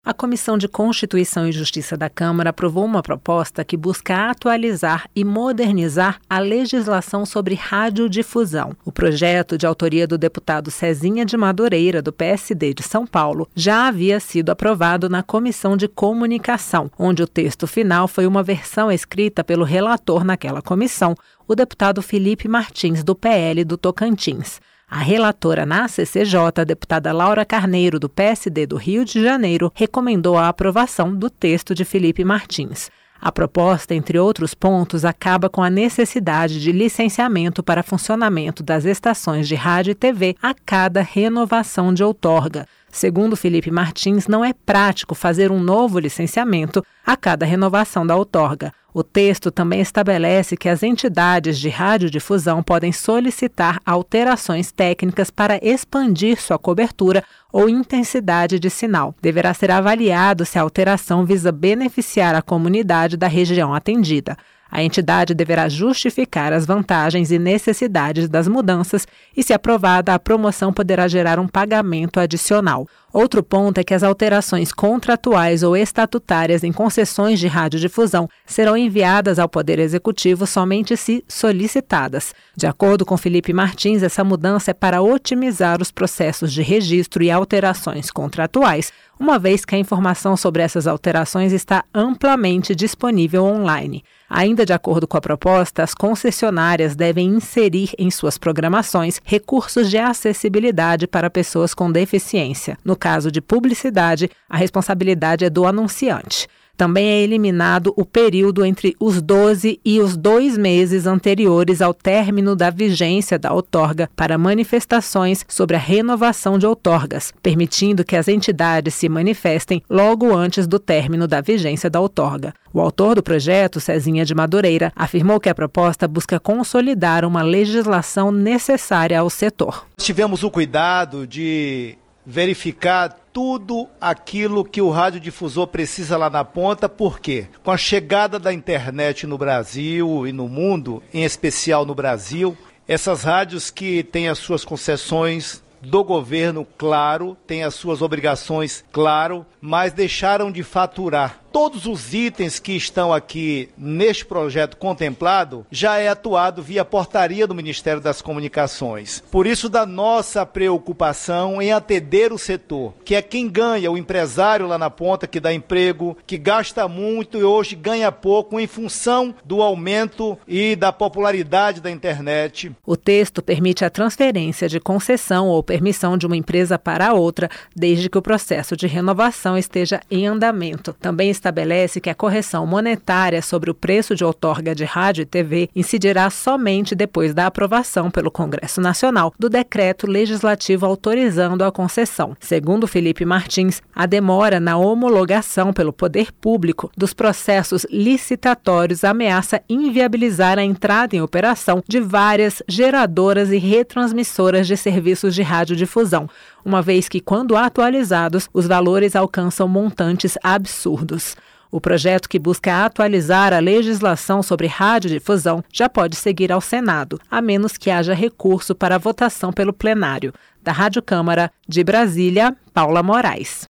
A Comissão de Constituição e Justiça da Câmara aprovou uma proposta que busca atualizar e modernizar a legislação sobre radiodifusão. O projeto, de autoria do deputado Cezinha de Madureira, do PSD de São Paulo, já havia sido aprovado na Comissão de Comunicação, onde o texto final foi uma versão escrita pelo relator naquela comissão, o deputado Felipe Martins, do PL do Tocantins. A relatora na CCJ, a deputada Laura Carneiro, do PSD do Rio de Janeiro, recomendou a aprovação do texto de Felipe Martins. A proposta, entre outros pontos, acaba com a necessidade de licenciamento para funcionamento das estações de rádio e TV a cada renovação de outorga. Segundo Felipe Martins, não é prático fazer um novo licenciamento a cada renovação da outorga. O texto também estabelece que as entidades de radiodifusão podem solicitar alterações técnicas para expandir sua cobertura ou intensidade de sinal. Deverá ser avaliado se a alteração visa beneficiar a comunidade da região atendida. A entidade deverá justificar as vantagens e necessidades das mudanças e, se aprovada, a promoção poderá gerar um pagamento adicional. Outro ponto é que as alterações contratuais ou estatutárias em concessões de radiodifusão serão enviadas ao Poder Executivo somente se solicitadas. De acordo com Felipe Martins, essa mudança é para otimizar os processos de registro e alterações contratuais, uma vez que a informação sobre essas alterações está amplamente disponível online. Ainda de acordo com a proposta, as concessionárias devem inserir em suas programações recursos de acessibilidade para pessoas com deficiência. No caso de publicidade, a responsabilidade é do anunciante. Também é eliminado o período entre os 12 e os 2 meses anteriores ao término da vigência da outorga para manifestações sobre a renovação de outorgas, permitindo que as entidades se manifestem logo antes do término da vigência da outorga. O autor do projeto, Cezinha de Madureira, afirmou que a proposta busca consolidar uma legislação necessária ao setor. Tivemos o cuidado de verificar tudo aquilo que o radiodifusor precisa lá na ponta, porque com a chegada da internet no Brasil e no mundo, em especial no Brasil, essas rádios que têm as suas concessões do governo, claro, têm as suas obrigações, claro, mas deixaram de faturar. Todos os itens que estão aqui neste projeto contemplado já é atuado via portaria do Ministério das Comunicações. Por isso, da nossa preocupação em atender o setor, que é quem ganha, o empresário lá na ponta, que dá emprego, que gasta muito e hoje ganha pouco em função do aumento e da popularidade da internet. O texto permite a transferência de concessão ou permissão de uma empresa para outra, desde que o processo de renovação esteja em andamento. Também estabelece que a correção monetária sobre o preço de outorga de rádio e TV incidirá somente depois da aprovação pelo Congresso Nacional do decreto legislativo autorizando a concessão. Segundo Felipe Martins, a demora na homologação pelo poder público dos processos licitatórios ameaça inviabilizar a entrada em operação de várias geradoras e retransmissoras de serviços de radiodifusão, uma vez que, quando atualizados, os valores alcançam montantes absurdos. O projeto, que busca atualizar a legislação sobre radiodifusão, já pode seguir ao Senado, a menos que haja recurso para votação pelo plenário. Da Rádio Câmara de Brasília, Paula Moraes.